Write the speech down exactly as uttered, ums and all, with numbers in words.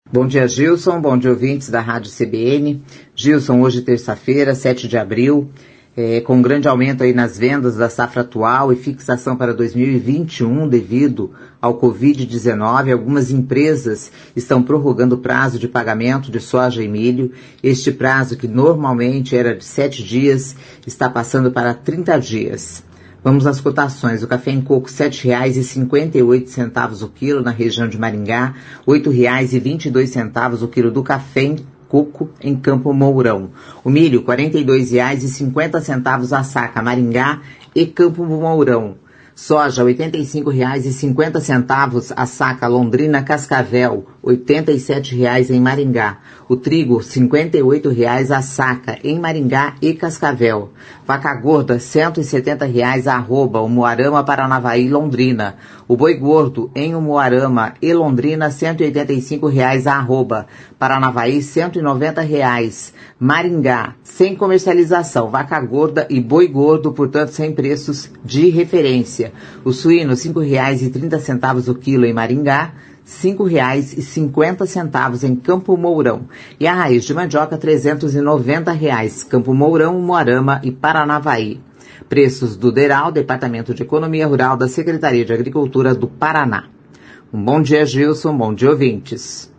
Bom dia, Gilson. Bom dia, ouvintes da Rádio C B N. Gilson, hoje terça-feira, sete de abril, é, com um grande aumento aí nas vendas da safra atual e fixação para dois mil e vinte e um devido ao covid dezenove, algumas empresas estão prorrogando o prazo de pagamento de soja e milho. Este prazo, que normalmente era de sete dias, está passando para trinta dias. Vamos às cotações. O café em coco, sete reais e cinquenta e oito centavos o quilo na região de Maringá, oito reais e vinte e dois centavos o quilo do café em coco em Campo Mourão. O milho, quarenta e dois reais e cinquenta centavos a saca, Maringá e Campo Mourão. Soja, oitenta e cinco reais e cinquenta centavos a saca, Londrina, Cascavel, oitenta e sete reais em Maringá. O trigo, cinquenta e oito reais a saca, em Maringá e Cascavel. Vaca gorda, cento e setenta reais a arroba, Umuarama, Paranavaí, Londrina. O boi gordo, em Umuarama e Londrina, cento e oitenta e cinco reais a arroba. Paranavaí, cento e noventa reais. Maringá, sem comercialização, vaca gorda e boi gordo, portanto, sem preços de referência. O suíno, cinco reais e trinta centavos o quilo em Maringá, cinco reais e cinquenta centavos em Campo Mourão. E a raiz de mandioca, trezentos e noventa reais, Campo Mourão, Umuarama e Paranavaí. Preços do DERAL, Departamento de Economia Rural da Secretaria de Agricultura do Paraná. Um bom dia, Gilson, bom dia, ouvintes.